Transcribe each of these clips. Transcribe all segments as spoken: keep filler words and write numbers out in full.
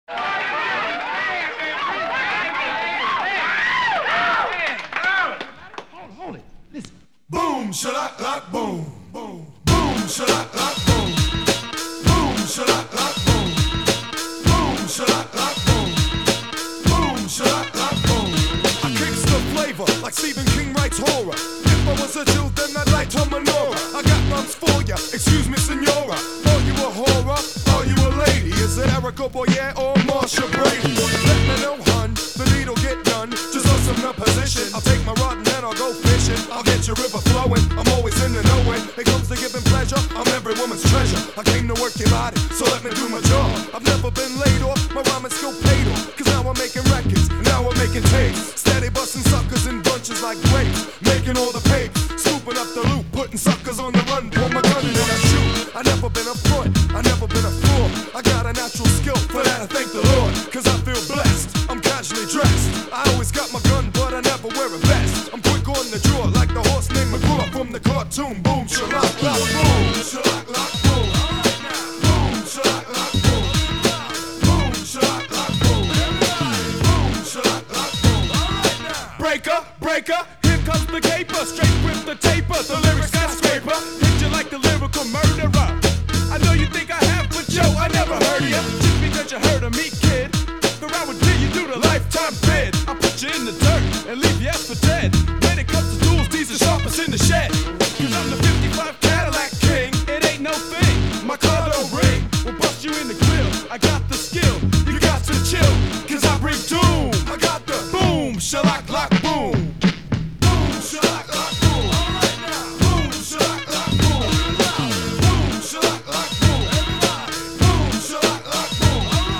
Hold it. Listen. Boom, shalak, lock, boom, boom, boom, shalak, lock, boom, boom, shalak, lock, boom, boom, shalak, lock, boom, boom, shalak, lock, boom. I kicks the flavor like Stephen King writes horror. If I was a Jew, then I'd light a menorah. I got rhymes for ya, excuse me, senora. Are you a horror? Are you a lady? Is it Erica Boyer or Marsha Brady? Let me know, hun, the need'll get done. Just listen to position. I'll take my rod and then I'll go fishing. I'll get your river flowing. I'm always in the knowing. It comes to giving pleasure. I'm every woman's treasure. I came to work your body, so let me do my job. I've never been laid off. My rhyming skill paid off. Cause now I'm making records. Now I'm making tapes. Steady busting suckers in bunches like grapes. Making all the papes. Scooping up the loot. Putting suckers on the run. Pull my gun and then I shoot. I never been a front. I never been a fraud. I got a natural skill. For that I thank the Lord. Cause I feel blessed. I'm casually dressed. I always got my gun, but I never wear a vest. I'm quick on the draw, like the horse named McGraw from the cartoon. Boom, shalak, lock, boom, shalak, lock, boom, boom, shalak, lock, boom, boom, shalak, lock, boom, boom, shalak, lock, boom. Breaker, breaker, here comes the caper, straight with the taper, the lyric skyscraper, hit you like the lyrical murderer. I know you think I have, but yo, I never heard of ya. Just because you heard of me, kid. I would pay you through the lifetime bid. I put you in the dirt and leave you ass for dead. When it comes to tools, these are sharpest in the shed. Cause I'm the fifty-five Cadillac king. It ain't no thing. My car don't ring. Will bust you in the grill. I got the skill. You got to chill. Cause I bring doom. I got the boom, shalak, lock, boom. Boom, shalak, lock, boom. Boom, shalak, lock, boom. Boom, shalak, lock, boom. Boom, shalak, lock, boom.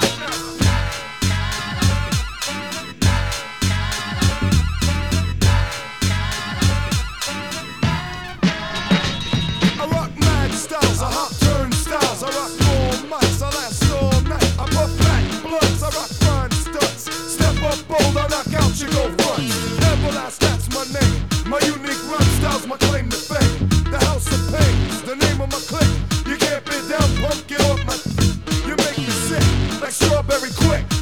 I rock mad styles, I hop turnstiles, I rock all mics, I last all night. I puff back blunts, I rock fine stunts. Step up bold, I knock out your go front. Everlast, that's my name. My unique run style's my claim to fame. The house of pains, the name of my clique. You can't be down, punk, get off my. You make me sick, like strawberry quick.